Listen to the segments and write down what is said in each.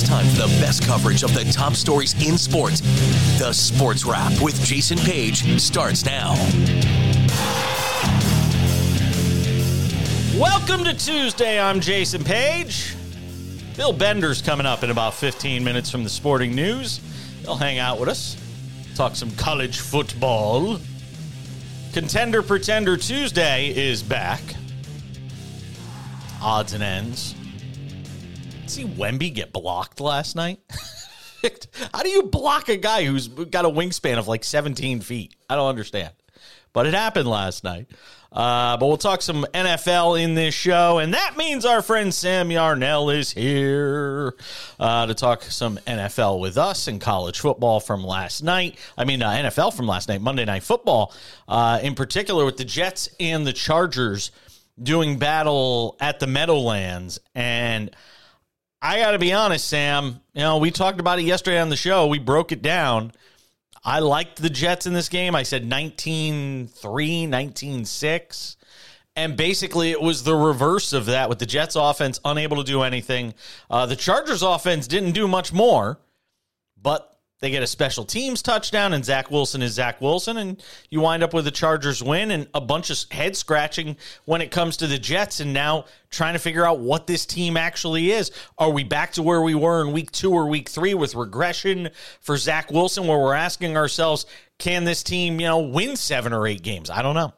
time for the best coverage of the top stories in sports. The Sports Wrap with Jason Page starts now. Welcome to Tuesday. I'm Jason Page. Bill Bender's coming up in about 15 minutes from the Sporting News. He'll hang out with us, talk some college football. Contender Pretender Tuesday is back. Odds and ends. See Wemby get blocked last night? How do you block a guy who's got a wingspan of like 17 feet? I don't understand. But it happened last night. But we'll talk some NFL in this show, and that means our friend Sam Yarnell is here to talk some NFL with us and college football from last night. NFL from last night, Monday Night Football, in particular with the Jets and the Chargers doing battle at the Meadowlands. And I got to be honest, Sam, we talked about it yesterday on the show. We broke it down. I liked the Jets in this game. I said 19-3, 19-6. And basically it was the reverse of that with the Jets offense unable to do anything. The Chargers offense didn't do much more, but they get a special teams touchdown, and Zach Wilson is Zach Wilson, and you wind up with a Chargers win and a bunch of head-scratching when it comes to the Jets, and now trying to figure out what this team actually is. Are we back to where we were in week 2 or week 3 with regression for Zach Wilson, where we're asking ourselves, can this team, win 7 or 8 games? I don't know.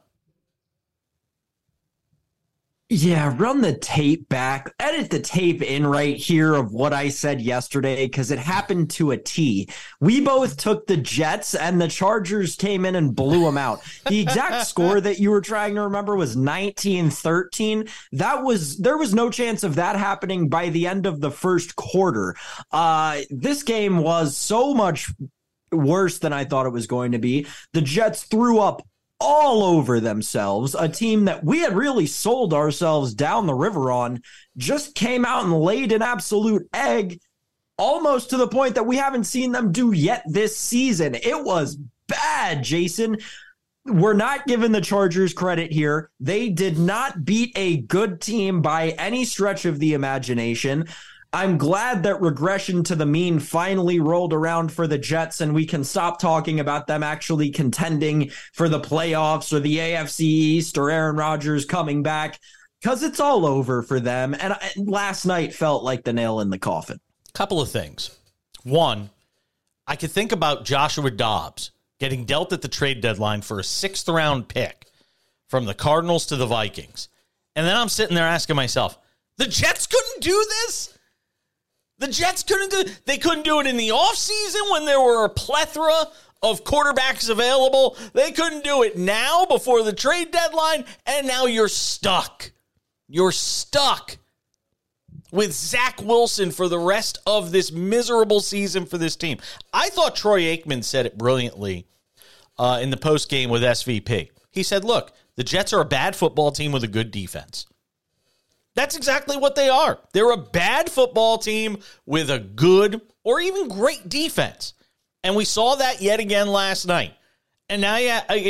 Yeah, run the tape back, edit the tape in right here of what I said yesterday, because it happened to a T. We both took the Jets, and the Chargers came in and blew them out. The exact score that you were trying to remember was 19-13. There was no chance of that happening by the end of the first quarter. This game was so much worse than I thought it was going to be. The Jets threw up all over themselves. A team that we had really sold ourselves down the river on just came out and laid an absolute egg, almost to the point that we haven't seen them do yet this season. It was bad, Jason. We're not giving the Chargers credit here. They did not beat a good team by any stretch of the imagination. I'm glad that regression to the mean finally rolled around for the Jets, and we can stop talking about them actually contending for the playoffs or the AFC East or Aaron Rodgers coming back, because it's all over for them. And last night felt like the nail in the coffin. Couple of things. One, I could think about Joshua Dobbs getting dealt at the trade deadline for a 6th-round pick from the Cardinals to the Vikings. And then I'm sitting there asking myself, the Jets couldn't do this? The Jets they couldn't do it in the offseason when there were a plethora of quarterbacks available. They couldn't do it now before the trade deadline, and now you're stuck. You're stuck with Zach Wilson for the rest of this miserable season for this team. I thought Troy Aikman said it brilliantly in the postgame with SVP. He said, look, the Jets are a bad football team with a good defense. That's exactly what they are. They're a bad football team with a good or even great defense. And we saw that yet again last night. And now,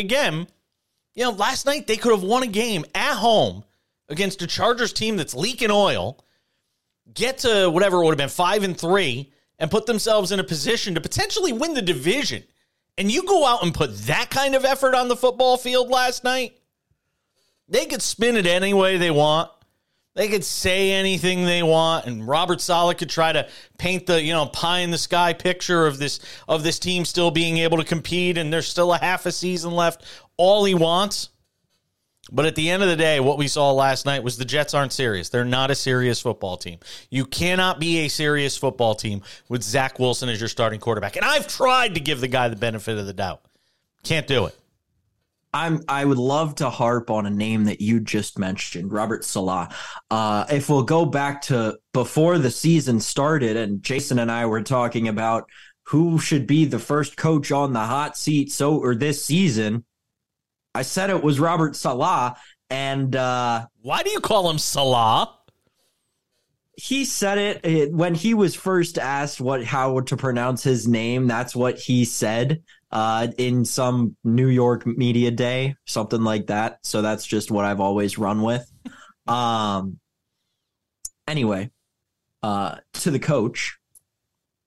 last night they could have won a game at home against a Chargers team that's leaking oil, get to whatever it would have been 5-3, and put themselves in a position to potentially win the division. And you go out and put that kind of effort on the football field last night, they could spin it any way they want. They could say anything they want, and Robert Saleh could try to paint the, pie in the sky picture of this team still being able to compete, and there's still a half a season left. All he wants. But at the end of the day, what we saw last night was the Jets aren't serious. They're not a serious football team. You cannot be a serious football team with Zach Wilson as your starting quarterback. And I've tried to give the guy the benefit of the doubt. Can't do it. I would love to harp on a name that you just mentioned, Robert Saleh. If we'll go back to before the season started, and Jason and I were talking about who should be the first coach on the hot seat this season, I said it was Robert Saleh. And why do you call him Saleh? He said it when he was first asked how to pronounce his name. That's what he said in some New York media day, something like that. So that's just what I've always run with. Anyway, to the coach,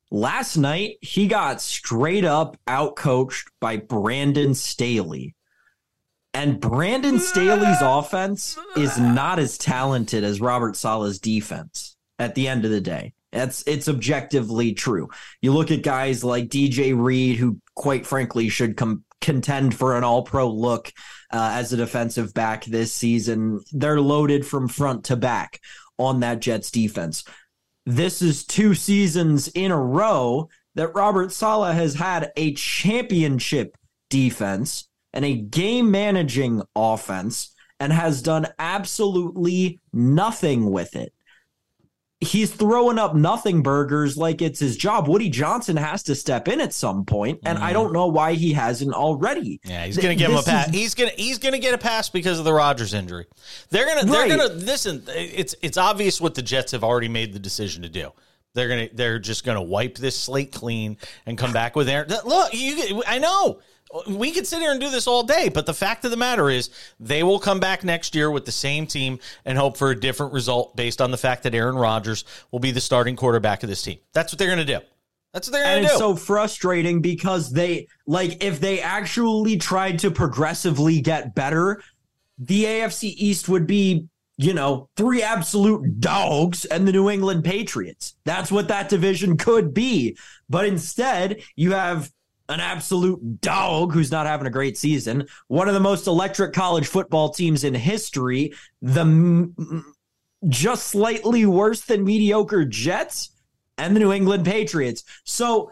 Last night, he got straight up outcoached by Brandon Staley. And Brandon Staley's offense is not as talented as Robert Saleh's defense at the end of the day. It's objectively true. You look at guys like DJ Reed, who quite frankly should contend for an all-pro look as a defensive back this season. They're loaded from front to back on that Jets defense. This is 2 seasons in a row that Robert Saleh has had a championship defense and a game-managing offense and has done absolutely nothing with it. He's throwing up nothing burgers like it's his job. Woody Johnson has to step in at some point, and I don't know why he hasn't already. Yeah, he's going to give him a pass. He's going to get a pass because of the Rodgers injury. They're going to listen. It's obvious what the Jets have already made the decision to do. They're just going to wipe this slate clean and come back with Aaron. Look, I know. We could sit here and do this all day, but the fact of the matter is they will come back next year with the same team and hope for a different result based on the fact that Aaron Rodgers will be the starting quarterback of this team. That's what they're going to do. That's what they're going to do. And it's so frustrating because if they actually tried to progressively get better, the AFC East would be, 3 absolute dogs and the New England Patriots. That's what that division could be. But instead, you have an absolute dog who's not having a great season, one of the most electric college football teams in history, the just slightly worse than mediocre Jets, and the New England Patriots. So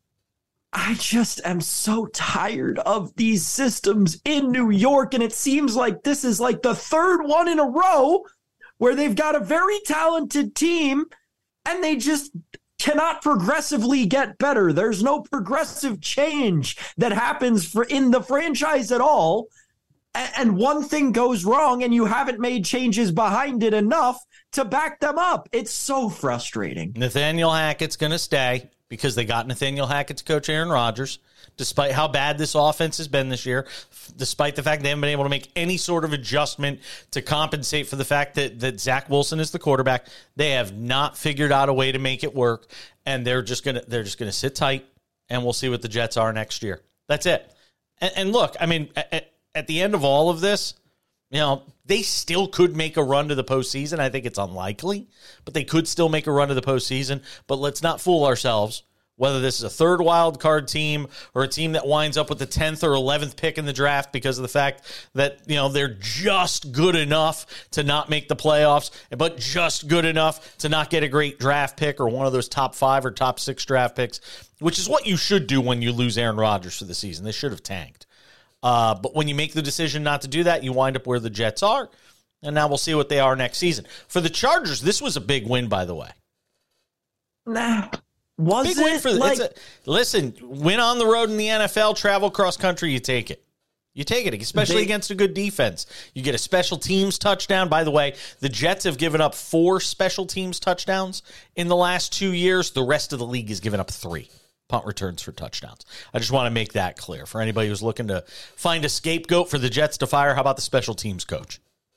I just am so tired of these systems in New York, and it seems like this is like the 3rd one in a row where they've got a very talented team, and they just cannot progressively get better. There's no progressive change that happens in the franchise at all. And one thing goes wrong and you haven't made changes behind it enough to back them up. It's so frustrating. Nathaniel Hackett's going to stay because they got Nathaniel Hackett to coach Aaron Rodgers, despite how bad this offense has been this year, despite the fact they haven't been able to make any sort of adjustment to compensate for the fact that Zach Wilson is the quarterback. They have not figured out a way to make it work, and they're just gonna sit tight, and we'll see what the Jets are next year. That's it. And look, I mean, at the end of all of this, they still could make a run to the postseason. I think it's unlikely, but they could still make a run to the postseason. But let's not fool ourselves. Whether this is a 3rd wild card team or a team that winds up with the 10th or 11th pick in the draft because of the fact that, they're just good enough to not make the playoffs, but just good enough to not get a great draft pick or one of those top 5 or top 6 draft picks, which is what you should do when you lose Aaron Rodgers for the season. They should have tanked. But when you make the decision not to do that, you wind up where the Jets are, and now we'll see what they are next season. For the Chargers, this was a big win, by the way. Nah. Was big it? Win for, listen, win on the road in the NFL, travel cross country, you take it. You take it, especially against a good defense. You get a special teams touchdown. By the way, the Jets have given up 4 special teams touchdowns in the last 2 years. The rest of the league has given up 3 punt returns for touchdowns. I just want to make that clear for anybody who's looking to find a scapegoat for the Jets to fire. How about the special teams coach?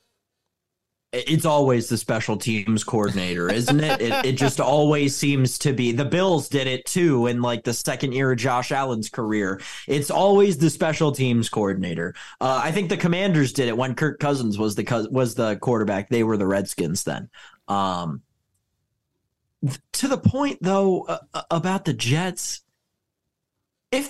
It's always the special teams coordinator, isn't it? It just always seems to be. The Bills did it too in like the 2nd year of Josh Allen's career. It's always the special teams coordinator. I think the Commanders did it when Kirk Cousins was the quarterback. They were the Redskins then. To the point though about the Jets, if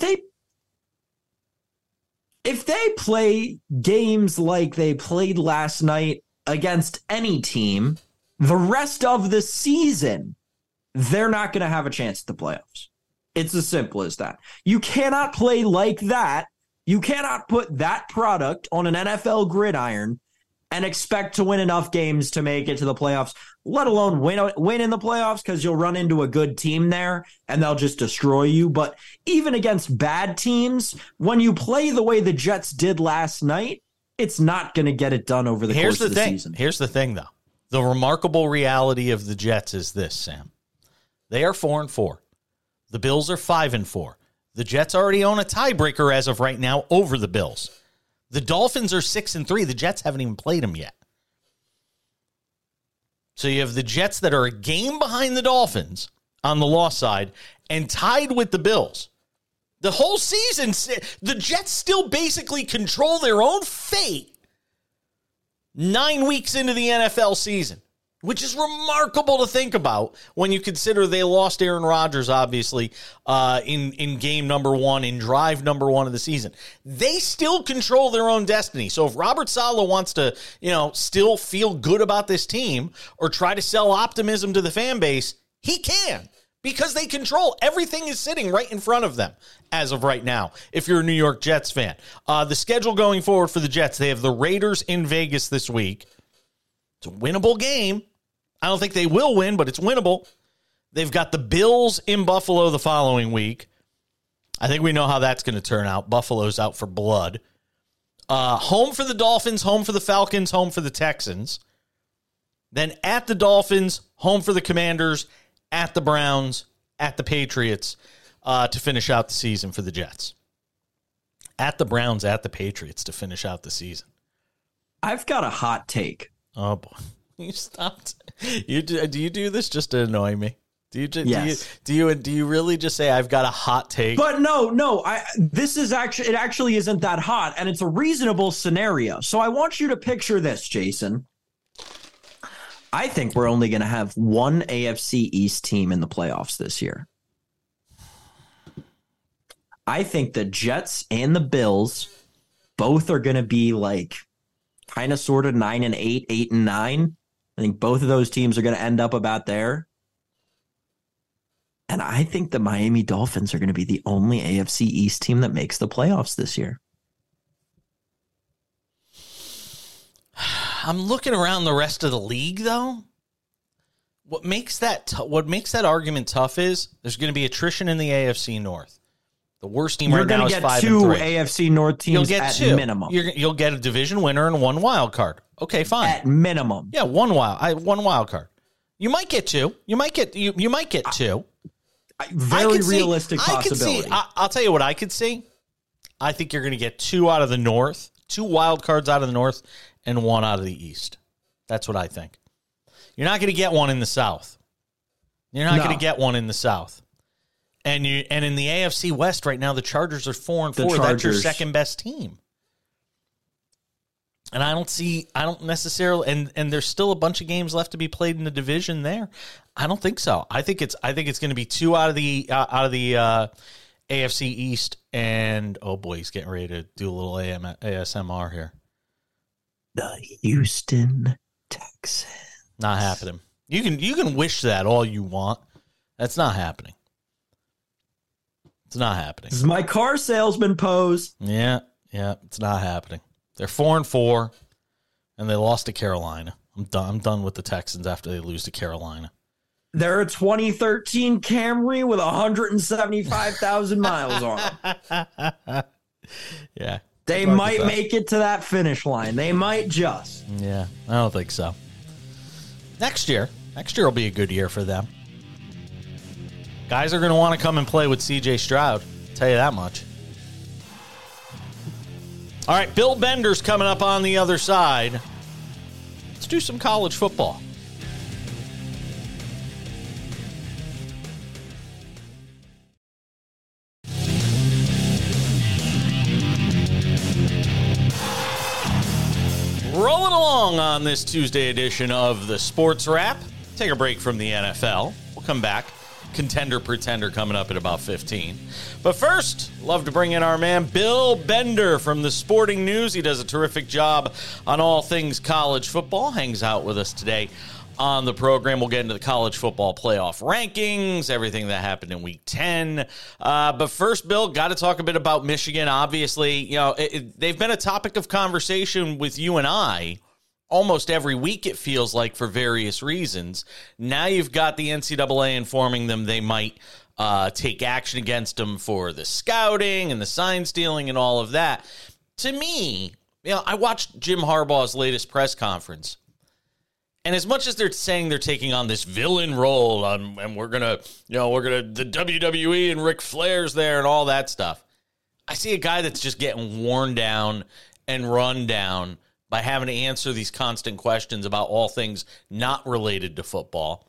they play games like they played last night against any team, the rest of the season, they're not going to have a chance at the playoffs. It's as simple as that. You cannot play like that. You cannot put that product on an NFL gridiron and expect to win enough games to make it to the playoffs, let alone win in the playoffs, because you'll run into a good team there and they'll just destroy you. But even against bad teams, when you play the way the Jets did last night, it's not going to get it done over the course of the season. Here's the thing, though. The remarkable reality of the Jets is this, Sam. They are 4-4. The Bills are 5-4. The Jets already own a tiebreaker as of right now over the Bills. The Dolphins are 6-3. The Jets haven't even played them yet. So you have the Jets that are a game behind the Dolphins on the loss side, and tied with the Bills. The whole season, the Jets still basically control their own fate 9 weeks into the NFL season, which is remarkable to think about when you consider they lost Aaron Rodgers, obviously, in game number 1, in drive number 1 of the season. They still control their own destiny. So if Robert Saleh wants to, still feel good about this team or try to sell optimism to the fan base, he can. Because they control. Everything is sitting right in front of them as of right now, if you're a New York Jets fan. The schedule going forward for the Jets, they have the Raiders in Vegas this week. It's a winnable game. I don't think they will win, but it's winnable. They've got the Bills in Buffalo the following week. I think we know how that's going to turn out. Buffalo's out for blood. Home for the Dolphins, home for the Falcons, home for the Texans. Then at the Dolphins, home for the Commanders, at the Browns, at the Patriots, to finish out the season for the Jets. At the Browns, at the Patriots to finish out the season. I've got a hot take. Oh, boy. You stopped. Do you do this just to annoy me? Yes. Do you really just say I've got a hot take? But no. It actually isn't that hot, and it's a reasonable scenario. So I want you to picture this, Jason. I think we're only going to have one AFC East team in the playoffs this year. I think the Jets and the Bills both are going to be like kind of sort of 9-8, 8-9. I think both of those teams are going to end up about there. And I think the Miami Dolphins are going to be the only AFC East team that makes the playoffs this year. I'm looking around the rest of the league, though. What makes that argument tough is there's going to be attrition in the AFC North. The worst team right now is 5-3. You're going to get 2 AFC North teams at minimum. You'll get a division winner and 1 wild card. Okay, fine. At minimum. Yeah, 1 wild card. You might get 2. You might get 2. Very realistic possibility. I'll tell you what I could see. I think you're going to get 2 out of the North, 2 wild cards out of the North, and 1 out of the East. That's what I think. You're not going to get 1 in the South. You're not going to get 1 in the South. And in the AFC West right now, the Chargers are 4-4. That's your second best team. And I don't necessarily, and there's still a bunch of games left to be played in the division there. I don't think so. I think it's going to be 2 out of the AFC East, and oh boy, he's getting ready to do a little ASMR here. The Houston Texans. Not happening. You can wish that all you want. That's not happening. It's not happening. This is my car salesman pose. Yeah, it's not happening. They're 4-4, and they lost to Carolina. I'm done with the Texans after they lose to Carolina. They're a 2013 Camry with 175,000 miles on them. Yeah. They might make it to that finish line. They might just. Yeah, I don't think so. Next year will be a good year for them. Guys are going to want to come and play with C.J. Stroud. I'll tell you that much. All right, Bill Bender's coming up on the other side. Let's do some college football. Rolling along on this Tuesday edition of the Sports Wrap. Take a break from the NFL. We'll come back. Contender Pretender coming up at about 15. But first, love to bring in our man Bill Bender from the Sporting News. He does a terrific job on all things college football. Hangs out with us today on the program. We'll get into the college football playoff rankings, everything that happened in Week 10. But first, Bill, got to talk a bit about Michigan. Obviously, they've been a topic of conversation with you and I almost every week, it feels like, for various reasons. Now you've got the NCAA informing them they might take action against them for the scouting and the sign stealing and all of that. To me, I watched Jim Harbaugh's latest press conference. And as much as they're saying they're taking on this villain role, and we're gonna the WWE and Ric Flair's there and all that stuff, I see a guy that's just getting worn down and run down by having to answer these constant questions about all things not related to football.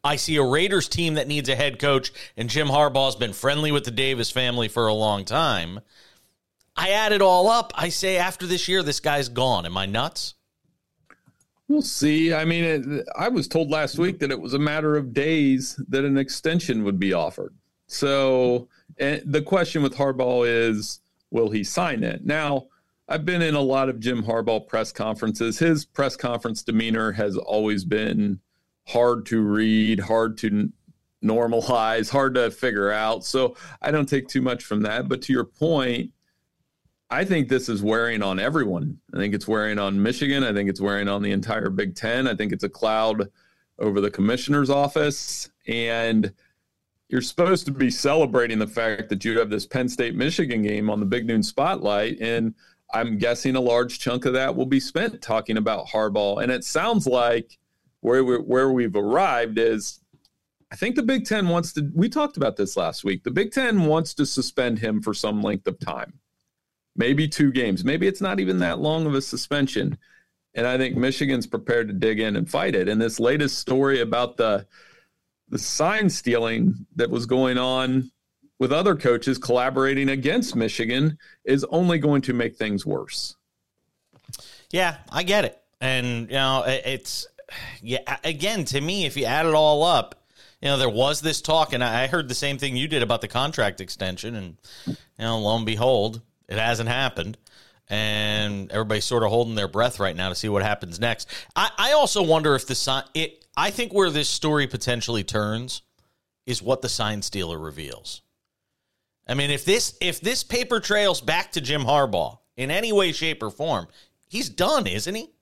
I see a Raiders team that needs a head coach, and Jim Harbaugh's been friendly with the Davis family for a long time. I add it all up. I say after this year, this guy's gone. Am I nuts? We'll see. I mean, I was told last week that it was a matter of days that an extension would be offered. So the question with Harbaugh is, will he sign it? Now, I've been in a lot of Jim Harbaugh press conferences. His press conference demeanor has always been hard to read, hard to normalize, hard to figure out. So I don't take too much from that. But to your point, I think this is wearing on everyone. I think it's wearing on Michigan. I think it's wearing on the entire Big Ten. I think it's a cloud over the commissioner's office. And you're supposed to be celebrating the fact that you have this Penn State-Michigan game on the Big Noon Spotlight. And I'm guessing a large chunk of that will be spent talking about Harbaugh. And it sounds like where we've arrived is, I think the Big Ten wants to, we talked about this last week, the Big Ten wants to suspend him for some length of time. Maybe 2 games. Maybe it's not even that long of a suspension. And I think Michigan's prepared to dig in and fight it. And this latest story about the sign stealing that was going on with other coaches collaborating against Michigan is only going to make things worse. Yeah, I get it. And, it's, again, to me, if you add it all up, there was this talk, and I heard the same thing you did about the contract extension, and, lo and behold, it hasn't happened, and everybody's sort of holding their breath right now to see what happens next. I also wonder if I think where this story potentially turns is what the sign stealer reveals. I mean, if this paper trails back to Jim Harbaugh in any way, shape, or form, he's done, isn't he?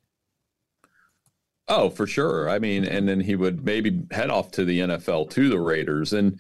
Oh, for sure. I mean, and then he would maybe head off to the NFL, to the Raiders. And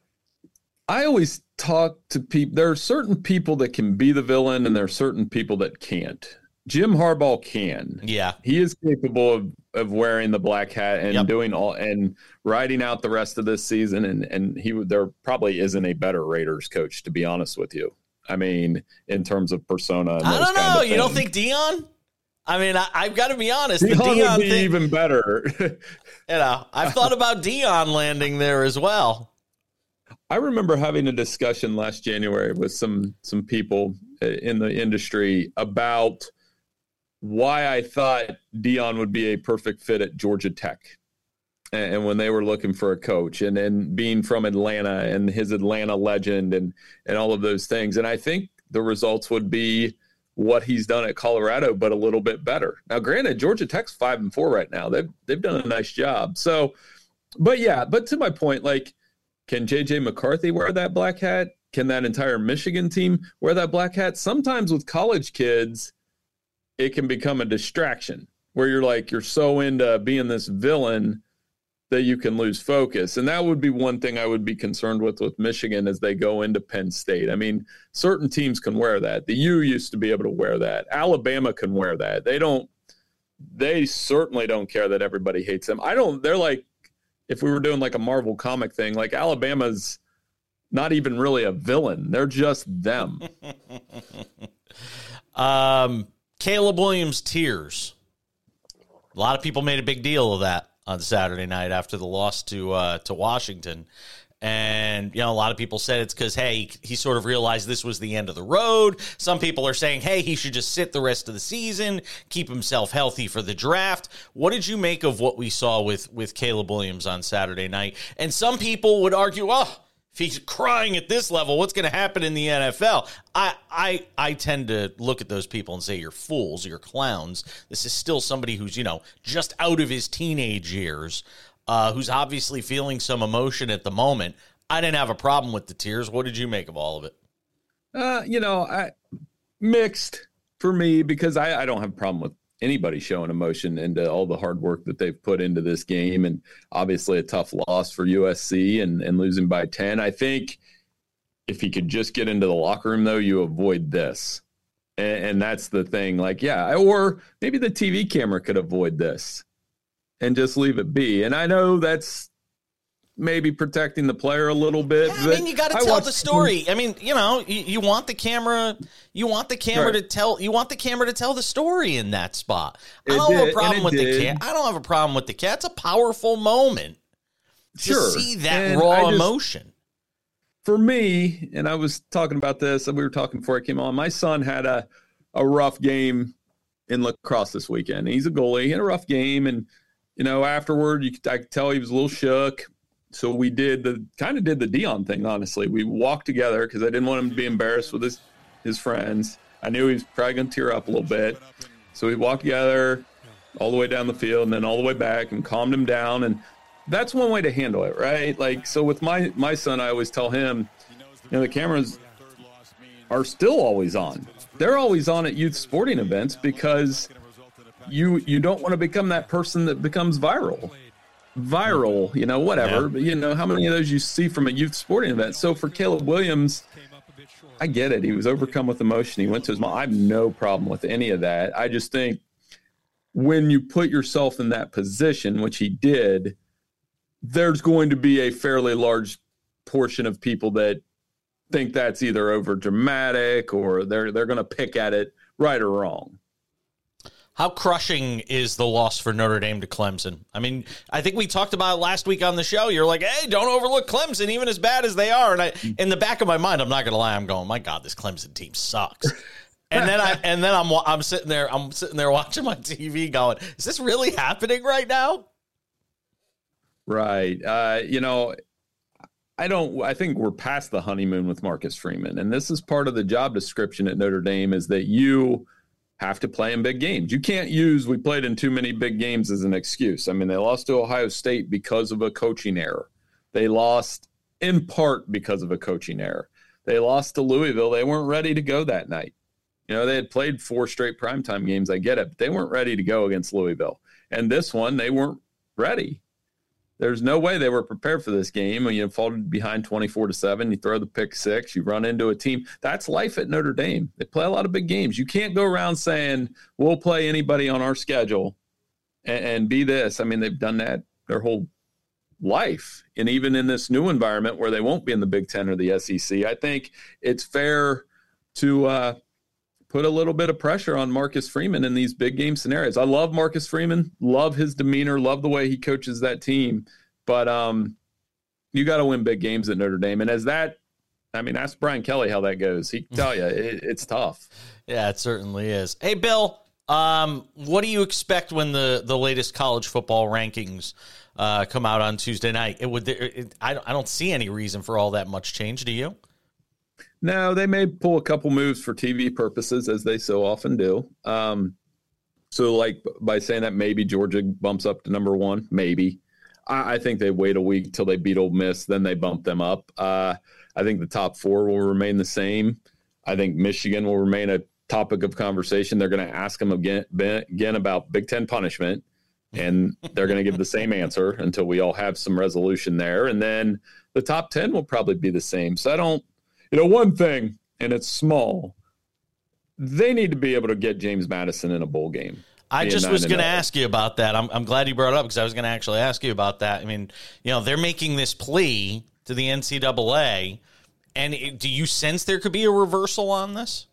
I always talk to people. There are certain people that can be the villain, and there are certain people that can't. Jim Harbaugh can. Yeah. He is capable of wearing the black hat and doing all and riding out the rest of this season. And there probably isn't a better Raiders coach, to be honest with you. I mean, in terms of persona. I don't know. You don't think Deion? I mean, I've got to be honest. Deion the Deion would be thing, even better. I've thought about Deion landing there as well. I remember having a discussion last January with some people in the industry about why I thought Deion would be a perfect fit at Georgia Tech. And when they were looking for a coach, and then being from Atlanta and his Atlanta legend and all of those things. And I think the results would be what he's done at Colorado, but a little bit better. Now, granted, Georgia Tech's 5-4 right now. They've done a nice job. So, but to my point, like, can J.J. McCarthy wear that black hat? Can that entire Michigan team wear that black hat? Sometimes with college kids, it can become a distraction where you're so into being this villain that you can lose focus. And that would be one thing I would be concerned with Michigan as they go into Penn State. I mean, certain teams can wear that. The U used to be able to wear that. Alabama can wear that. They certainly don't care that everybody hates them. They're like, if we were doing like a Marvel comic thing, like Alabama's not even really a villain. They're just them. Caleb Williams tears. A lot of people made a big deal of that on Saturday night after the loss to Washington. And, a lot of people said it's because, hey, he sort of realized this was the end of the road. Some people are saying, hey, he should just sit the rest of the season, keep himself healthy for the draft. What did you make of what we saw with Caleb Williams on Saturday night? And some people would argue, if he's crying at this level, what's going to happen in the NFL? I tend to look at those people and say, you're fools, you're clowns. This is still somebody who's, just out of his teenage years, who's obviously feeling some emotion at the moment. I didn't have a problem with the tears. What did you make of all of it? Mixed for me, because I don't have a problem with anybody showing emotion into all the hard work that they've put into this game. And obviously a tough loss for USC and losing by 10. I think if he could just get into the locker room, though, you avoid this. And that's the thing. Or maybe the TV camera could avoid this and just leave it be. And I know that's maybe protecting the player a little bit. Yeah, I mean, you got to tell the story. I mean, you want the camera. You want the camera to tell. You want the camera to tell the story in that spot. I don't have a problem with the cat. I don't have a problem with the cat. It's a powerful moment. Sure. To see that And raw emotion. For me, and I was talking about this, and we were talking before I came on, my son had a rough game in lacrosse this weekend. He's a goalie. He had a rough game, and, afterward, I could tell he was a little shook. So we did the Dion thing, honestly. We walked together because I didn't want him to be embarrassed with his friends. I knew he was probably going to tear up a little bit. So we walked together all the way down the field and then all the way back and calmed him down. And that's one way to handle it, right? Like, so with my son, I always tell him, the cameras are still always on. They're always on at youth sporting events because you don't want to become that person that becomes viral, whatever. Yeah. But how many of those you see from a youth sporting event? So for Caleb Williams, I get it. He was overcome with emotion. He went to his mom. I have no problem with any of that. I just think when you put yourself in that position, which he did, there's going to be a fairly large portion of people that think that's either over dramatic or they're going to pick at it right or wrong. How crushing is the loss for Notre Dame to Clemson? I mean, I think we talked about it last week on the show. You're like, hey, don't overlook Clemson, even as bad as they are. And in the back of my mind, I'm not going to lie, I'm going, my God, this Clemson team sucks. And then I'm sitting there watching my TV going, is this really happening right now? Right. I think we're past the honeymoon with Marcus Freeman. And this is part of the job description at Notre Dame is that you have to play in big games. You can't use we played in too many big games as an excuse. I mean, they lost to Ohio State because of a coaching error. They lost in part because of a coaching error. They lost to Louisville. They weren't ready to go that night. They had played 4 straight primetime games. I get it, but they weren't ready to go against Louisville. And this one, they weren't ready. There's no way they were prepared for this game. When you folded behind 24-7, you throw the pick 6, you run into a team. That's life at Notre Dame. They play a lot of big games. You can't go around saying, we'll play anybody on our schedule and be this. I mean, they've done that their whole life. And even in this new environment where they won't be in the Big Ten or the SEC, I think it's fair to put a little bit of pressure on Marcus Freeman in these big game scenarios. I love Marcus Freeman, love his demeanor, love the way he coaches that team. But you got to win big games at Notre Dame. And ask Brian Kelly how that goes. He can tell you it's tough. Yeah, it certainly is. Hey, Bill, what do you expect when the latest college football rankings come out on Tuesday night? I don't see any reason for all that much change. Do you? No, they may pull a couple moves for TV purposes, as they so often do. So, like, by saying that, maybe Georgia bumps up to number 1, maybe. I think they wait a week till they beat Ole Miss, then they bump them up. I think the top 4 will remain the same. I think Michigan will remain a topic of conversation. They're going to ask them again about Big Ten punishment, and they're going to give the same answer until we all have some resolution there. And then the top 10 will probably be the same. So I don't – one thing, and it's small, they need to be able to get James Madison in a bowl game. I just was going to ask you about that. I'm glad you brought it up because I was going to actually ask you about that. I mean, they're making this plea to the NCAA, and do you sense there could be a reversal on this?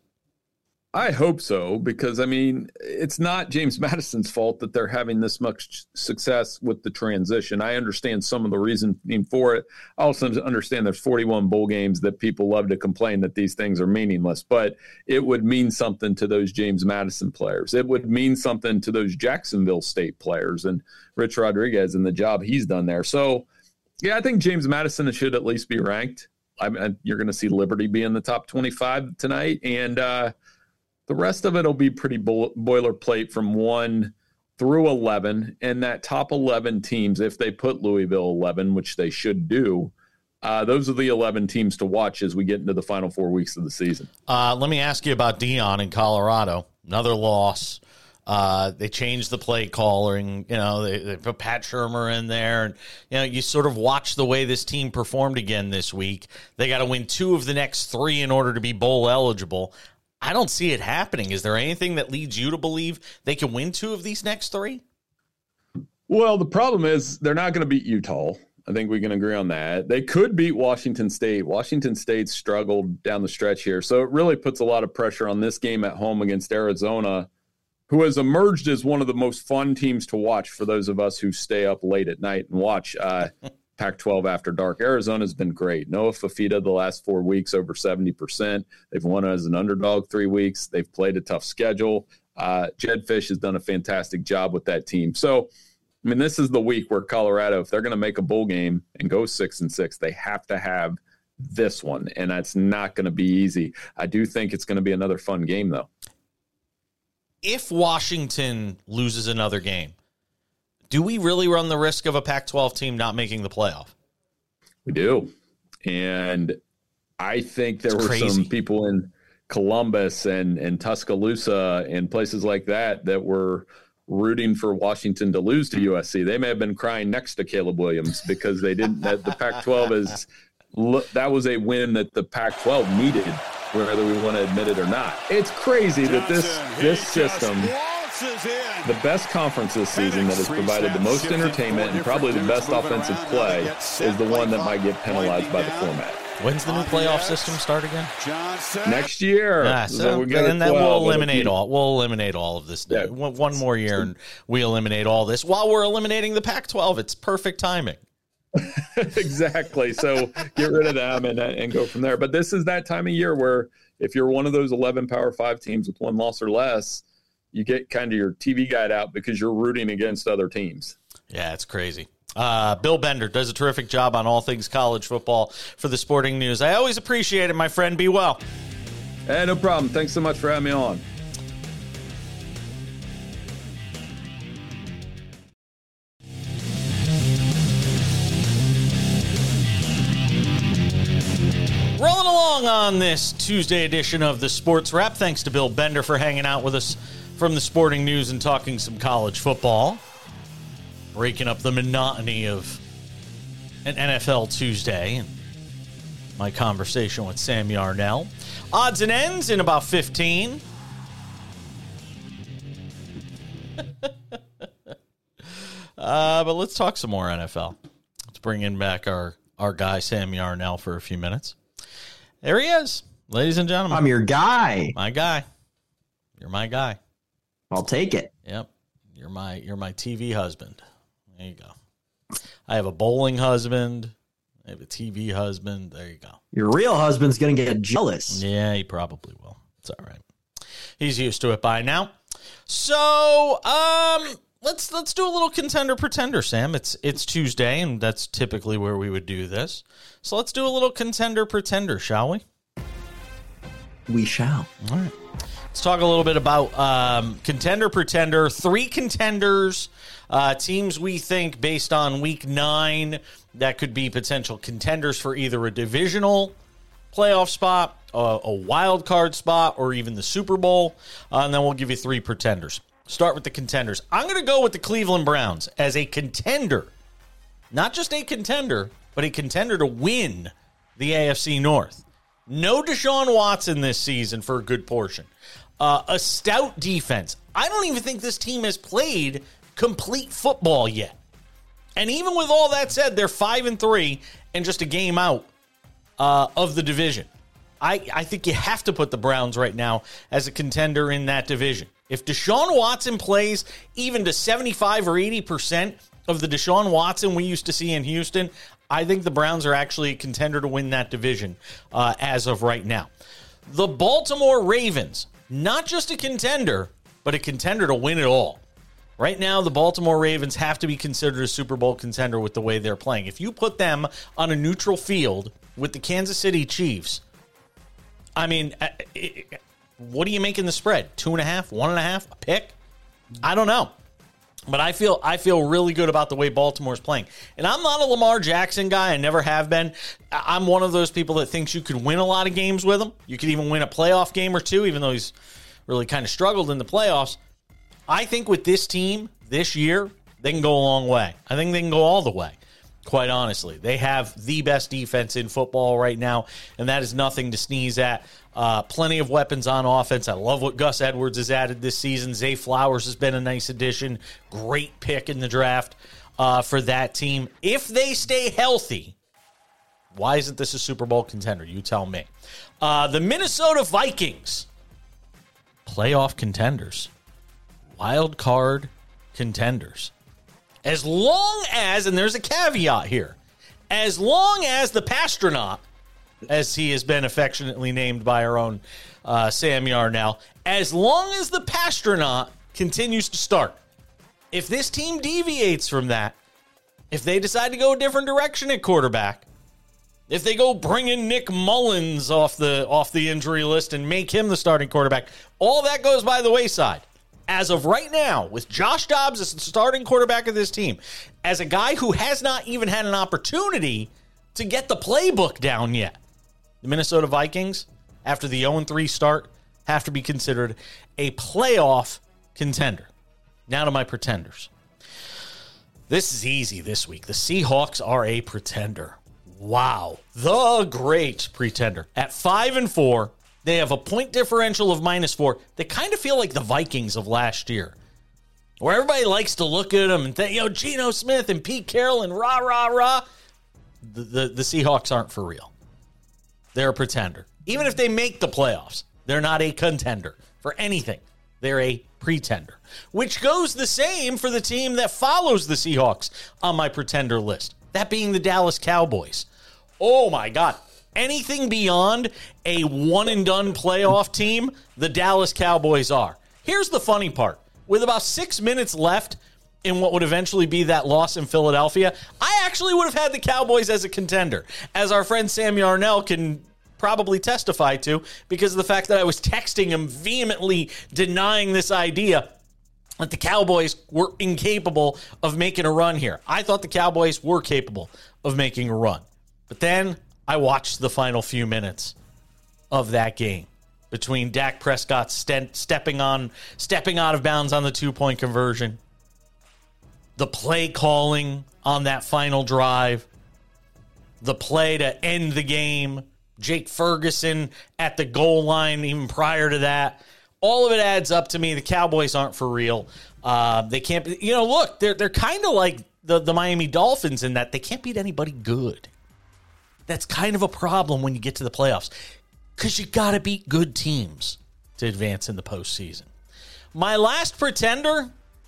I hope so, because, it's not James Madison's fault that they're having this much success with the transition. I understand some of the reasoning for it. I also understand there's 41 bowl games that people love to complain that these things are meaningless, but it would mean something to those James Madison players. It would mean something to those Jacksonville State players and Rich Rodriguez and the job he's done there. So, yeah, I think James Madison should at least be ranked. You're going to see Liberty be in the top 25 tonight, and the rest of it will be pretty boilerplate from 1 through 11. And that top 11 teams, if they put Louisville 11, which they should do, those are the 11 teams to watch as we get into the final 4 weeks of the season. Let me ask you about Dion in Colorado. Another loss. They changed the play calling. They put Pat Shurmur in there. And, you sort of watch the way this team performed again this week. They got to win 2 of the next 3 in order to be bowl eligible. I don't see it happening. Is there anything that leads you to believe they can win 2 of these next 3? Well, the problem is they're not going to beat Utah. I think we can agree on that. They could beat Washington State. Washington State struggled down the stretch here. So it really puts a lot of pressure on this game at home against Arizona, who has emerged as one of the most fun teams to watch for those of us who stay up late at night and watch. Pat Pac-12 After Dark. Arizona's been great. Noah Fafita the last 4 weeks over 70%. They've won as an underdog 3 weeks. They've played a tough schedule. Jedd Fisch has done a fantastic job with that team. So, I mean, this is the week where Colorado, if they're going to make a bowl game and go 6-6, they have to have this one, and that's not going to be easy. I do think it's going to be another fun game, though. If Washington loses another game, do we really run the risk of a Pac-12 team not making the playoff? We do. And I think there were some people in Columbus and Tuscaloosa and places like that were rooting for Washington to lose to USC. They may have been crying next to Caleb Williams because they didn't. That the Pac-12 that was a win that the Pac-12 needed, whether we want to admit it or not. It's crazy that this system, the best conference this season that has provided the most entertainment and probably the best offensive play, is the one that might get penalized by the format. When's the new playoff system start again? Next year. Yeah, so and then we'll eliminate all of this. Yeah. One more year and we eliminate all this while we're eliminating the Pac-12. It's perfect timing. Exactly. So get rid of them and go from there. But this is that time of year where if you're one of those 11 Power 5 teams with one loss or less, you get kind of your TV guide out because you're rooting against other teams. Yeah, it's crazy. Bill Bender does a terrific job on all things college football for the Sporting News. I always appreciate it, my friend. Be well. Hey, no problem. Thanks so much for having me on. Rolling along on this Tuesday edition of the Sports Wrap. Thanks to Bill Bender for hanging out with us from the Sporting News and talking some college football. Breaking up the monotony of an NFL Tuesday and my conversation with Sam Yarnell. Odds and ends in about 15. But let's talk some more NFL. Let's bring in back our guy, Sam Yarnell, for a few minutes. There he is, ladies and gentlemen. I'm your guy. My guy. You're my guy. I'll take it. Yep. You're my TV husband. There you go. I have a bowling husband. I have a TV husband. There you go. Your real husband's going to get jealous. Yeah, he probably will. It's all right. He's used to it by now. So, let's do a little contender pretender, Sam. It's Tuesday, and that's typically where we would do this. So let's do a little contender pretender, shall we? We shall. All right. Let's talk a little bit about contender pretender. 3 contenders, teams we think based on week 9 that could be potential contenders for either a divisional playoff spot, a wild card spot, or even the Super Bowl. And then we'll give you 3 pretenders. Start with the contenders. I'm going to go with the Cleveland Browns as a contender. Not just a contender, but a contender to win the AFC North. No Deshaun Watson this season for a good portion. A stout defense. I don't even think this team has played complete football yet. And even with all that said, they're 5-3 and just a game out of the division. I think you have to put the Browns right now as a contender in that division. If Deshaun Watson plays even to 75 or 80% of the Deshaun Watson we used to see in Houston, I think the Browns are actually a contender to win that division as of right now. The Baltimore Ravens, not just a contender, but a contender to win it all. Right now, the Baltimore Ravens have to be considered a Super Bowl contender with the way they're playing. If you put them on a neutral field with the Kansas City Chiefs, I mean, what do you make in the spread? 2.5, 1.5, a pick? I don't know. But I feel really good about the way Baltimore's playing. And I'm not a Lamar Jackson guy. I never have been. I'm one of those people that thinks you could win a lot of games with him. You could even win a playoff game or two, even though he's really kind of struggled in the playoffs. I think with this team this year, they can go a long way. I think they can go all the way, quite honestly. They have the best defense in football right now, and that is nothing to sneeze at. Plenty of weapons on offense. I love what Gus Edwards has added this season. Zay Flowers has been a nice addition. Great pick in the draft for that team. If they stay healthy, why isn't this a Super Bowl contender? You tell me. The Minnesota Vikings, playoff contenders, wild card contenders. As long as, and there's a caveat here, as long as the Pastronaut, as he has been affectionately named by our own Sam Yarnell, as long as the Pastronaut continues to start. If this team deviates from that, if they decide to go a different direction at quarterback, if they go bring in Nick Mullins off the injury list and make him the starting quarterback, all that goes by the wayside. As of right now, with Josh Dobbs as the starting quarterback of this team, as a guy who has not even had an opportunity to get the playbook down yet, the Minnesota Vikings, after the 0-3 start, have to be considered a playoff contender. Now to my pretenders. This is easy this week. The Seahawks are a pretender. Wow. The great pretender. At 5-4, they have a point differential of -4. They kind of feel like the Vikings of last year, where everybody likes to look at them and think, Geno Smith and Pete Carroll and rah, rah, rah. The Seahawks aren't for real. They're a pretender. Even if they make the playoffs, they're not a contender for anything. They're a pretender, which goes the same for the team that follows the Seahawks on my pretender list, that being the Dallas Cowboys. Oh, my God. Anything beyond a one-and-done playoff team, the Dallas Cowboys are. Here's the funny part. With about 6 minutes left in what would eventually be that loss in Philadelphia, I actually would have had the Cowboys as a contender, as our friend Sam Yarnell can probably testify to, because of the fact that I was texting him vehemently denying this idea that the Cowboys were incapable of making a run here. I thought the Cowboys were capable of making a run. But then I watched the final few minutes of that game between Dak Prescott stepping out of bounds on the 2-point conversion, the play calling on that final drive, the play to end the game, Jake Ferguson at the goal line even prior to that. All of it adds up to me. The Cowboys aren't for real. They can't be, look, they're kind of like the Miami Dolphins in that they can't beat anybody good. That's kind of a problem when you get to the playoffs, because you got to beat good teams to advance in the postseason. My last pretender,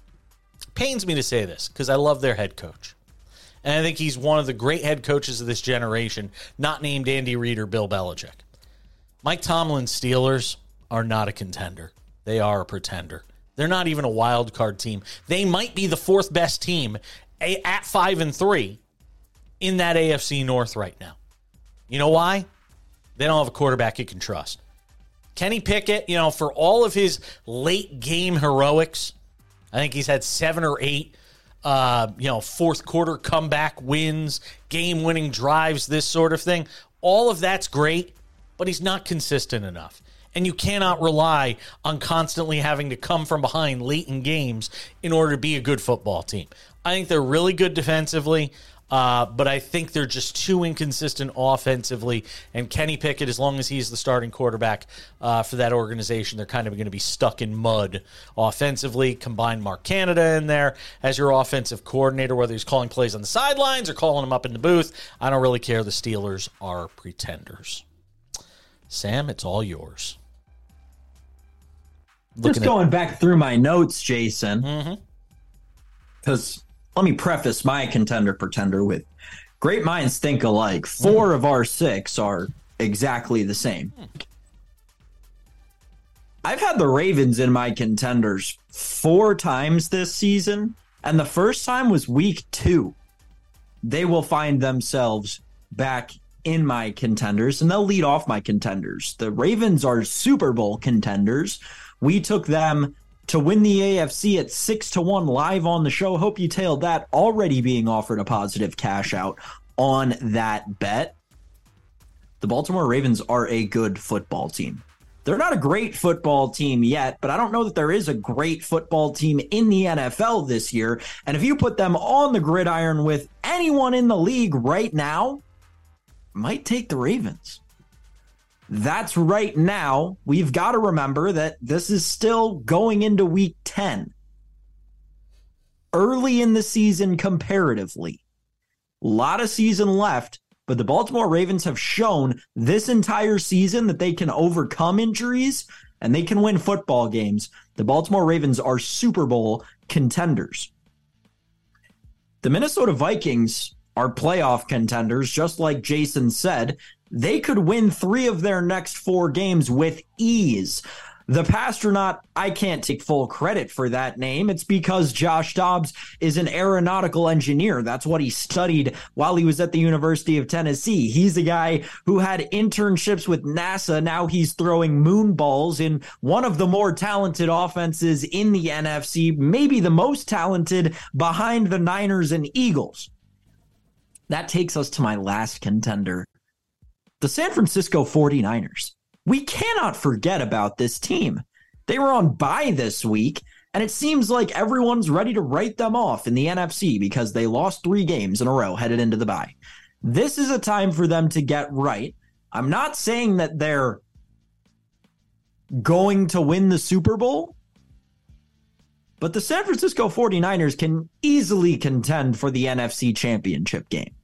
pains me to say this because I love their head coach. And I think he's one of the great head coaches of this generation, not named Andy Reid or Bill Belichick. Mike Tomlin's Steelers are not a contender. They are a pretender. They're not even a wild card team. They might be the fourth best team at 5-3 in that AFC North right now. You know why? They don't have a quarterback you can trust. Kenny Pickett, for all of his late game heroics, I think he's had 7 or 8, fourth quarter comeback wins, game-winning drives, this sort of thing. All of that's great, but he's not consistent enough. And you cannot rely on constantly having to come from behind late in games in order to be a good football team. I think they're really good defensively. But I think they're just too inconsistent offensively. And Kenny Pickett, as long as he's the starting quarterback for that organization, they're kind of going to be stuck in mud offensively. Combine Mark Canada in there as your offensive coordinator, whether he's calling plays on the sidelines or calling them up in the booth. I don't really care. The Steelers are pretenders. Sam, it's all yours. Just going back through my notes, Jason, because let me preface my contender-pretender with great minds think alike. 4 of our 6 are exactly the same. I've had the Ravens in my contenders 4 times this season, and the first time was week 2. They will find themselves back in my contenders, and they'll lead off my contenders. The Ravens are Super Bowl contenders. We took them to win the AFC at 6-1 live on the show. Hope you tailed that. Already being offered a positive cash out on that bet. The Baltimore Ravens are a good football team. They're not a great football team yet, but I don't know that there is a great football team in the NFL this year. And if you put them on the gridiron with anyone in the league right now, might take the Ravens. That's right now. We've got to remember that this is still going into week 10. Early in the season comparatively. A lot of season left, but the Baltimore Ravens have shown this entire season that they can overcome injuries and they can win football games. The Baltimore Ravens are Super Bowl contenders. The Minnesota Vikings are playoff contenders. Just like Jason said, they could win 3 of their next 4 games with ease. The Pastronaut, I can't take full credit for that name. It's because Josh Dobbs is an aeronautical engineer. That's what he studied while he was at the University of Tennessee. He's a guy who had internships with NASA. Now he's throwing moon balls in one of the more talented offenses in the NFC, maybe the most talented behind the Niners and Eagles. That takes us to my last contender, the San Francisco 49ers. We cannot forget about this team. They were on bye this week, and it seems like everyone's ready to write them off in the NFC because they lost 3 games in a row headed into the bye. This is a time for them to get right. I'm not saying that they're going to win the Super Bowl, but the San Francisco 49ers can easily contend for the NFC Championship game.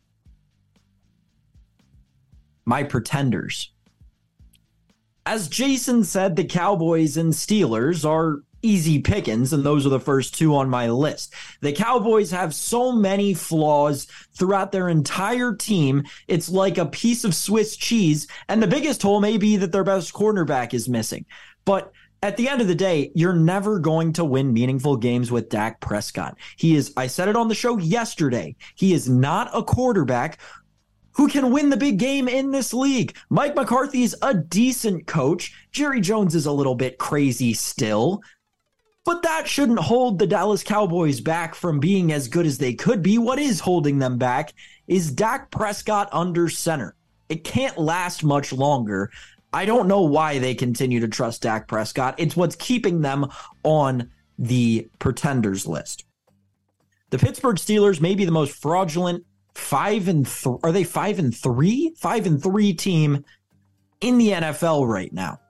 My pretenders. As Jason said, the Cowboys and Steelers are easy pickings, and those are the first 2 on my list. The Cowboys have so many flaws throughout their entire team. It's like a piece of Swiss cheese, and the biggest hole may be that their best cornerback is missing. But at the end of the day, you're never going to win meaningful games with Dak Prescott. I said it on the show yesterday, he is not a quarterback who can win the big game in this league. Mike McCarthy's a decent coach. Jerry Jones is a little bit crazy still. But that shouldn't hold the Dallas Cowboys back from being as good as they could be. What is holding them back is Dak Prescott under center. It can't last much longer. I don't know why they continue to trust Dak Prescott. It's what's keeping them on the pretenders list. The Pittsburgh Steelers may be the most fraudulent 5-3? Are they 5-3? 5-3 team in the NFL right now.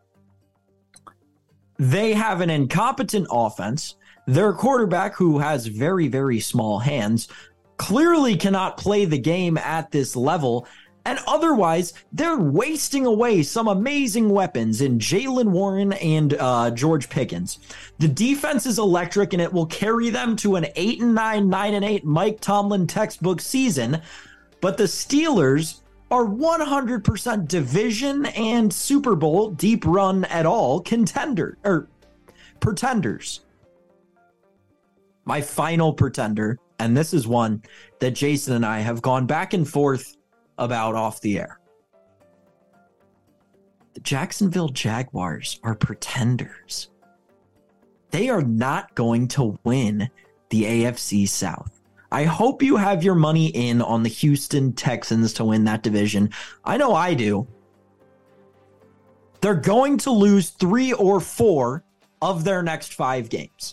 They have an incompetent offense. Their quarterback, who has very, very small hands, clearly cannot play the game at this level. And otherwise, they're wasting away some amazing weapons in Jaylen Warren and George Pickens. The defense is electric, and it will carry them to an 8-9, 9-8 Mike Tomlin textbook season. But the Steelers are 100% division and Super Bowl, deep run at all, pretenders. My final pretender, and this is one that Jason and I have gone back and forth about off the air. The Jacksonville Jaguars are pretenders. They are not going to win the AFC South. I hope you have your money in on the Houston Texans to win that division. I know I do. They're going to lose 3 or 4 of their next 5 games.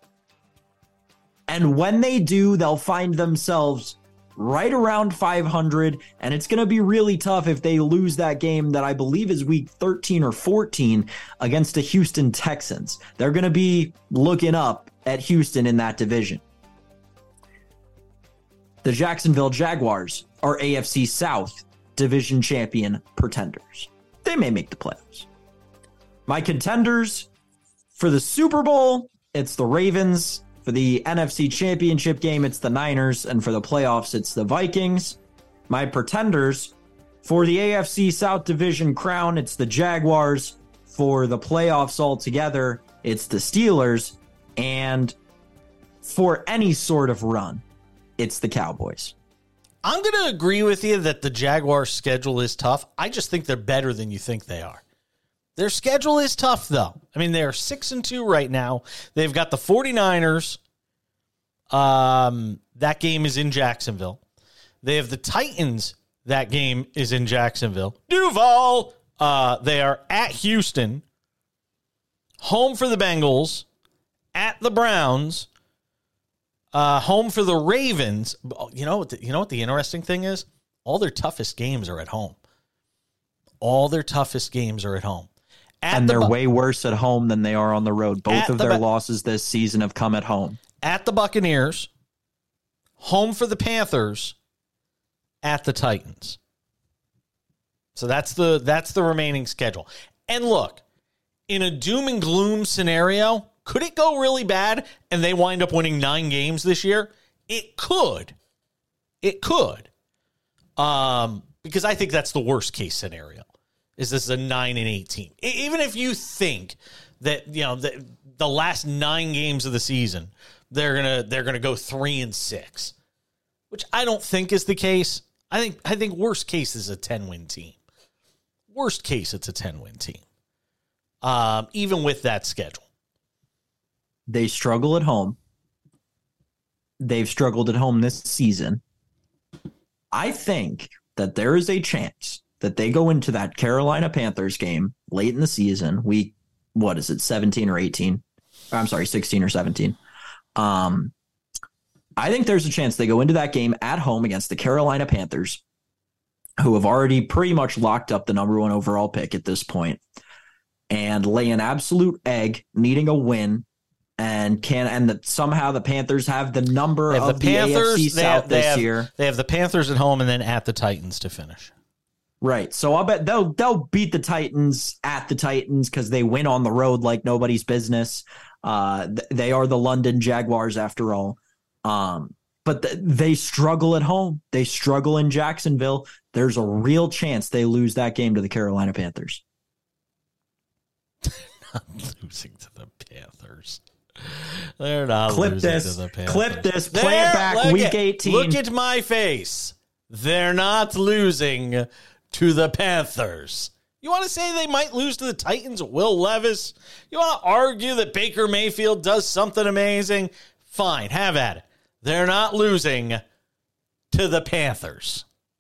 And when they do, they'll find themselves right around 500, and it's going to be really tough if they lose that game that I believe is week 13 or 14 against the Houston Texans. They're going to be looking up at Houston in that division. The Jacksonville Jaguars are AFC South division champion pretenders. They may make the playoffs. My contenders for the Super Bowl, it's the Ravens. For the NFC Championship game, it's the Niners. And for the playoffs, it's the Vikings. My pretenders for the AFC South Division crown, it's the Jaguars. For the playoffs altogether, it's the Steelers. And for any sort of run, it's the Cowboys. I'm going to agree with you that the Jaguars' schedule is tough. I just think they're better than you think they are. Their schedule is tough, though. I mean, they're 6-2 right now. They've got the 49ers. That game is in Jacksonville. They have the Titans. That game is in Jacksonville. Duval. They are at Houston. Home for the Bengals. At the Browns. Home for the Ravens. You know what the interesting thing is? All their toughest games are at home. And they're way worse at home than they are on the road. Both of their losses this season have come at home. At the Buccaneers, home for the Panthers, at the Titans. So that's the remaining schedule. And look, in a doom and gloom scenario, could it go really bad and they wind up winning 9 games this year? It could. Because I think that's the worst case scenario. Is this a 9-8 team? Even if you think that the last 9 games of the season they're gonna go 3-6, which I don't think is the case. I think worst case is a 10-win team. Worst case, it's a 10-win team. Even with that schedule, they struggle at home. They've struggled at home this season. I think that there is a chance that they go into that Carolina Panthers game late in the season, week, 17 or 18? I'm sorry, 16 or 17. I think there's a chance they go into that game at home against the Carolina Panthers, who have already pretty much locked up the number 1 overall pick at this point, and lay an absolute egg, needing a win, and somehow the Panthers have the number of the AFC South this year. They have the Panthers at home and then at the Titans to finish. Right. So I'll bet they'll beat the Titans at the Titans because they win on the road like nobody's business. They are the London Jaguars after all. But they struggle at home. They struggle in Jacksonville. There's a real chance they lose that game to the Carolina Panthers. Not losing to the Panthers. They're not losing to the Panthers. Clip this. Play it back. Week 18. Look at my face. They're not losing to the Panthers. You want to say they might lose to the Titans, Will Levis? You want to argue that Baker Mayfield does something amazing? Fine, have at it. They're not losing to the Panthers.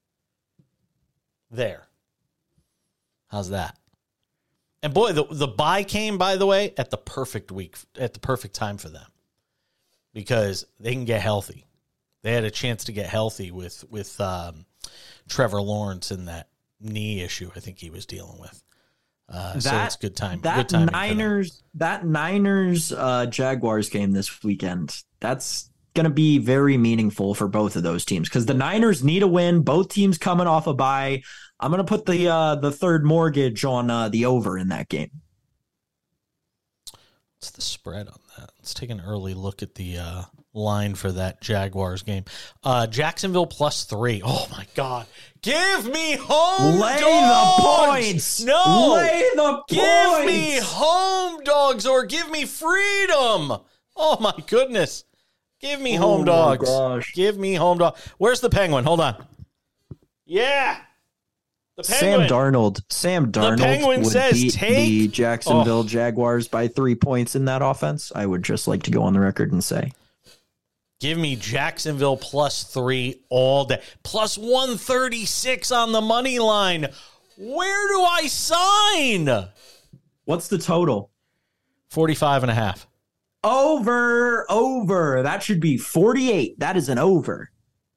There. How's that? And boy, the bye came, by the way, at the perfect week, at the perfect time for them, because they can get healthy. They had a chance to get healthy with Trevor Lawrence and that knee issue I think he was dealing with. So it's good time. That good Niners Jaguars game this weekend, that's going to be very meaningful for both of those teams because the Niners need a win. Both teams coming off a bye. I'm going to put the third mortgage on the over in that game. What's the spread on that? Let's take an early look at the line for that Jaguars game. Jacksonville +3. Oh, my God. Give me home dogs. The points. No. Lay the give points. Give me home dogs or give me freedom. Oh, my goodness. Give me home dogs. Gosh. Give me home dogs. Where's the Penguin? Hold on. Yeah. The Penguin. Sam Darnold would beat the Jacksonville Jaguars by 3 points in that offense. I would just like to go on the record and say. Give me Jacksonville +3 all day. +136 on the money line. Where do I sign? What's the total? 45.5. Over. That should be 48. That is an over.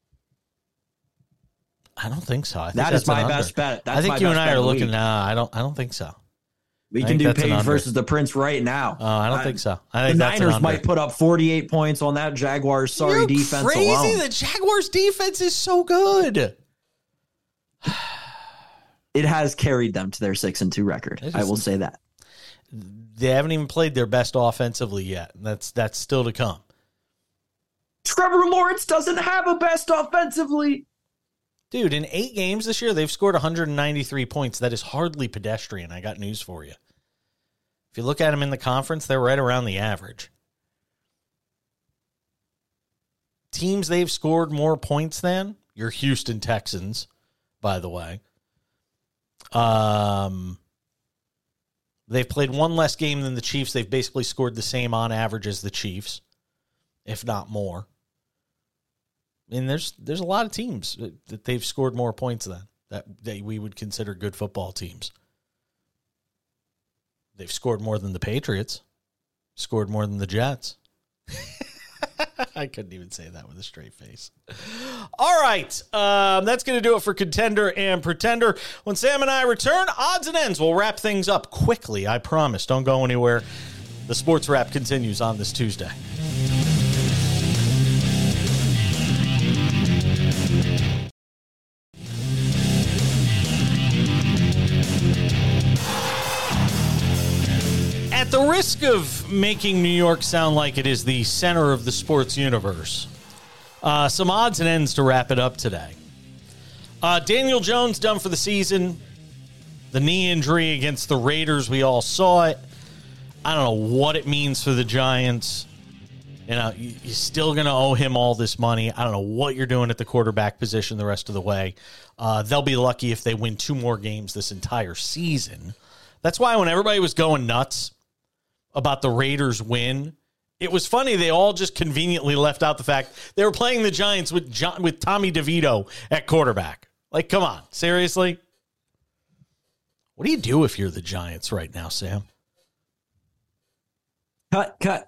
I don't think so. I think that is my best bet. I think you and I are looking. Nah, I don't think so. We can do Page versus the Prince right now. Oh, I don't think so. I think the Niners might put up 48 points on that Jaguars defense crazy. Alone. The Jaguars defense is so good. It has carried them to their 6-2 record. I will say that. They haven't even played their best offensively yet. That's still to come. Trevor Lawrence doesn't have a best offensively. Dude, in 8 games this year, they've scored 193 points. That is hardly pedestrian. I got news for you. If you look at them in the conference, they're right around the average. Teams they've scored more points than, your Houston Texans, by the way. They've played one less game than the Chiefs. They've basically scored the same on average as the Chiefs, if not more. And there's a lot of teams that they've scored more points than that we would consider good football teams. They've scored more than the Patriots, scored more than the Jets. I couldn't even say that with a straight face. All right, that's going to do it for Contender and Pretender. When Sam and I return, odds and ends, we'll wrap things up quickly, I promise. Don't go anywhere. The Sports Wrap continues on this Tuesday. At the risk of making New York sound like it is the center of the sports universe, some odds and ends to wrap it up today. Daniel Jones done for the season. The knee injury against the Raiders, we all saw it. I don't know what it means for the Giants. You know, you're still going to owe him all this money. I don't know what you're doing at the quarterback position the rest of the way. They'll be lucky if they win 2 more games this entire season. That's why when everybody was going nuts about the Raiders win, it was funny. They all just conveniently left out the fact they were playing the Giants with Tommy DeVito at quarterback. Like, come on, seriously? What do you do if you're the Giants right now, Sam? Cut.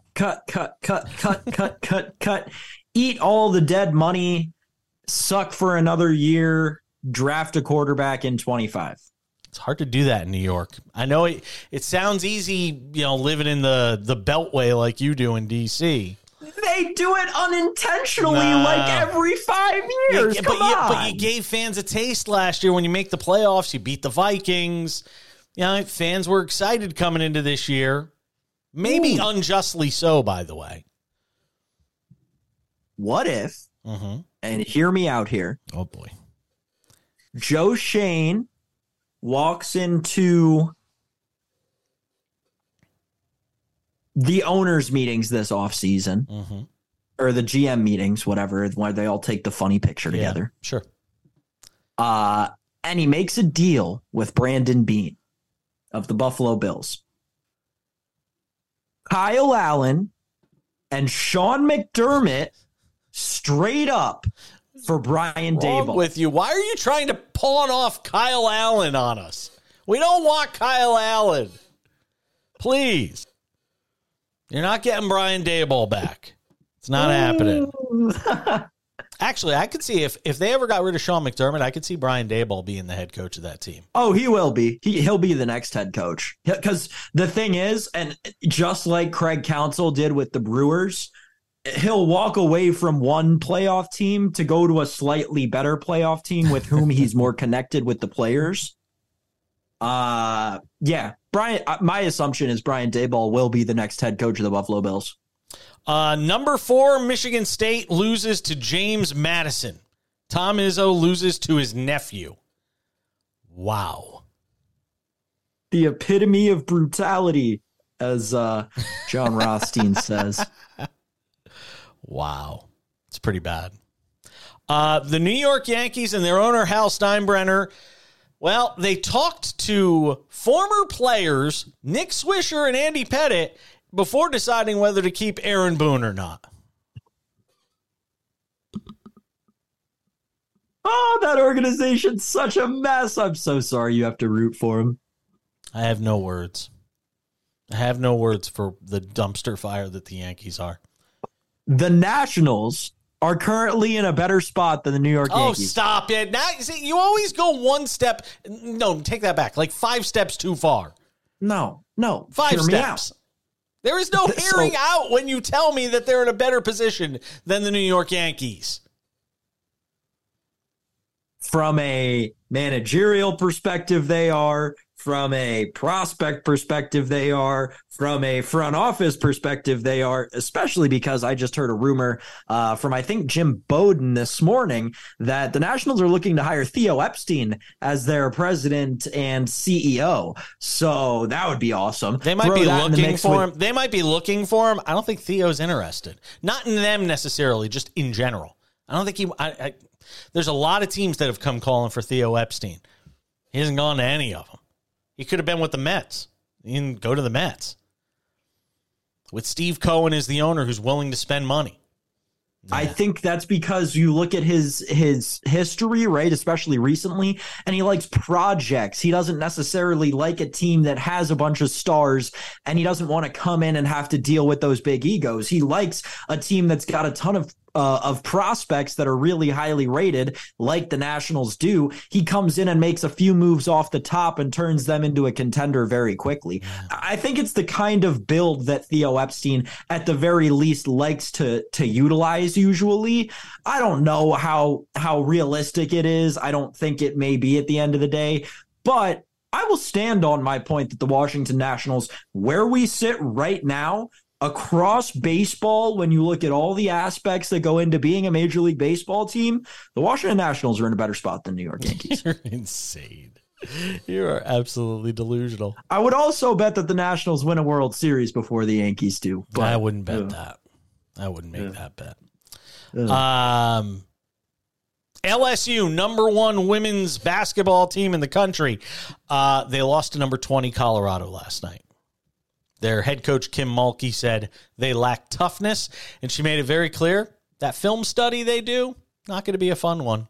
Eat all the dead money, suck for another year, draft a quarterback in 25. It's hard to do that in New York. I know it sounds easy, living in the Beltway like you do in D.C. They do it unintentionally like every 5 years. Yeah, Come on. But you gave fans a taste last year when you make the playoffs. You beat the Vikings. Fans were excited coming into this year. Maybe unjustly so, by the way. What if, and hear me out here. Oh, boy. Joe Shane walks into the owners' meetings this offseason, or the GM meetings, whatever, where they all take the funny picture together. Sure. And he makes a deal with Brandon Beane of the Buffalo Bills. Kyle Allen and Sean McDermott straight up for Brian Daboll. With you. Why are you trying to pawn off Kyle Allen on us? We don't want Kyle Allen. Please. You're not getting Brian Daboll back. It's not happening. Actually, I could see if they ever got rid of Sean McDermott, I could see Brian Daboll being the head coach of that team. Oh, he will be. He'll be the next head coach. Because the thing is, and just like Craig Counsell did with the Brewers, he'll walk away from one playoff team to go to a slightly better playoff team with whom he's more connected with the players. Brian. My assumption is Brian Daboll will be the next head coach of the Buffalo Bills. Number 4, Michigan State loses to James Madison. Tom Izzo loses to his nephew. Wow. The epitome of brutality, as John Rothstein says. Wow. It's pretty bad. The New York Yankees and their owner, Hal Steinbrenner, well, they talked to former players, Nick Swisher and Andy Pettitte, before deciding whether to keep Aaron Boone or not. Oh, that organization's such a mess. I'm so sorry you have to root for him. I have no words. I have no words for the dumpster fire that the Yankees are. The Nationals are currently in a better spot than the New York Yankees. Oh, stop it. Now, see, you always go one step. No, take that back. Like 5 steps too far. No. 5 steps. There is no hearing out when you tell me that they're in a better position than the New York Yankees. From a managerial perspective, they are. From a prospect perspective, they are. From a front office perspective, they are, especially because I just heard a rumor from, I think, Jim Bowden this morning that the Nationals are looking to hire Theo Epstein as their president and CEO. So that would be awesome. They might be looking for him. They might be looking for him. I don't think Theo's interested. Not in them necessarily, just in general. I don't think there's a lot of teams that have come calling for Theo Epstein. He hasn't gone to any of them. He could have been with the Mets. He didn't go to the Mets. With Steve Cohen as the owner who's willing to spend money. Yeah. I think that's because you look at his history, right, especially recently, and he likes projects. He doesn't necessarily like a team that has a bunch of stars, and he doesn't want to come in and have to deal with those big egos. He likes a team that's got a ton of prospects that are really highly rated, like the Nationals do. He comes in and makes a few moves off the top and turns them into a contender very quickly. I think it's the kind of build that Theo Epstein, at the very least, likes to utilize usually. I don't know how realistic it is. I don't think it may be at the end of the day, but I will stand on my point that the Washington Nationals, where we sit right now, across baseball, when you look at all the aspects that go into being a Major League Baseball team, the Washington Nationals are in a better spot than New York Yankees. You're insane. You are absolutely delusional. I would also bet that the Nationals win a World Series before the Yankees do. But I wouldn't bet that. I wouldn't make that bet. LSU, number 1 women's basketball team in the country. They lost to number 20 Colorado last night. Their head coach, Kim Mulkey, said they lack toughness, and she made it very clear that film study they do, not going to be a fun one.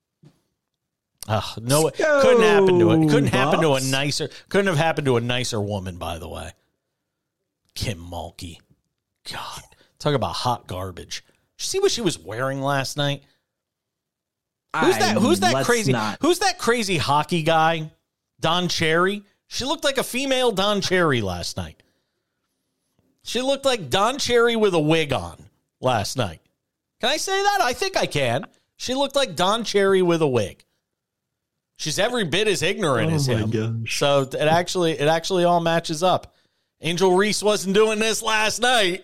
No, it couldn't happen to it. Couldn't have happened to a nicer woman, by the way. Kim Mulkey. God, talk about hot garbage. Did you see what she was wearing last night? Who's that crazy hockey guy? Don Cherry? She looked like a female Don Cherry last night. She looked like Don Cherry with a wig on last night. Can I say that? I think I can. She looked like Don Cherry with a wig. She's every bit as ignorant as him. Gosh. So it actually all matches up. Angel Reese wasn't doing this last night.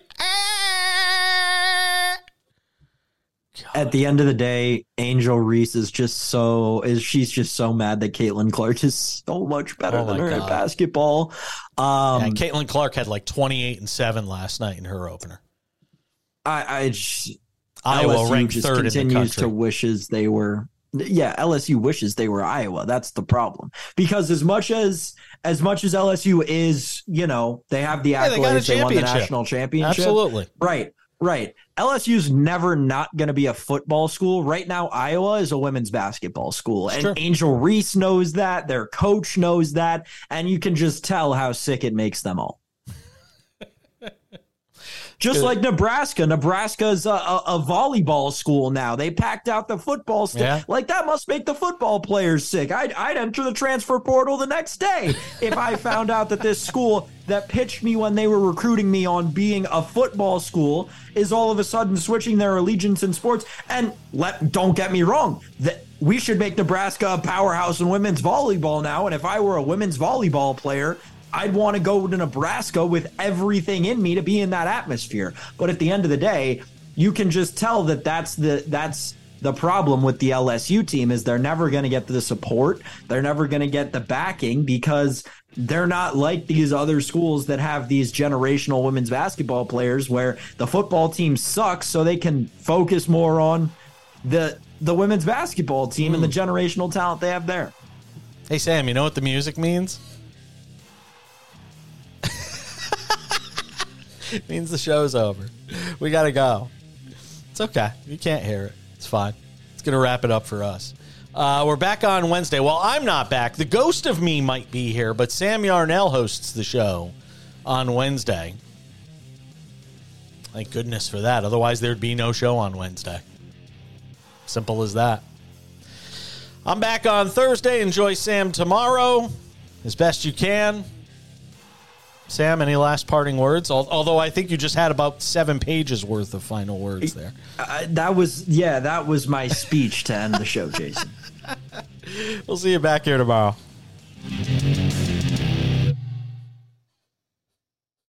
At the end of the day, Angel Reese she's just so mad that Caitlin Clark is so much better than her at basketball. Caitlin Clark had like 28 and 7 last night in her opener. Iowa ranked just 3rd in the country. Continues to wishes they were. Yeah, LSU wishes they were Iowa. That's the problem. Because as much as LSU is, they have the accolades, they won the national championship. Absolutely. Right. LSU's never not going to be a football school. Right now, Iowa is a women's basketball school. And Angel Reese knows that. Their coach knows that. And you can just tell how sick it makes them all. Just like Nebraska. Nebraska's a volleyball school now. They packed out the football stick. Yeah. Like, that must make the football players sick. I'd enter the transfer portal the next day if I found out that this school that pitched me when they were recruiting me on being a football school is all of a sudden switching their allegiance in sports. And don't get me wrong, we should make Nebraska a powerhouse in women's volleyball now. And if I were a women's volleyball player, I'd want to go to Nebraska with everything in me to be in that atmosphere. But at the end of the day, you can just tell that that's the problem with the LSU team is they're never going to get the support. They're never going to get the backing because they're not like these other schools that have these generational women's basketball players where the football team sucks so they can focus more on the women's basketball team and the generational talent they have there. Hey, Sam, you know what the music means? It means the show's over. We got to go. It's okay. You can't hear it. It's fine. It's going to wrap it up for us. We're back on Wednesday. Well, I'm not back. The ghost of me might be here, but Sam Yarnell hosts the show on Wednesday. Thank goodness for that. Otherwise, there'd be no show on Wednesday. Simple as that. I'm back on Thursday. Enjoy Sam tomorrow as best you can. Sam, any last parting words? Although I think you just had about 7 pages worth of final words there. That was my speech to end the show, Jason. We'll see you back here tomorrow.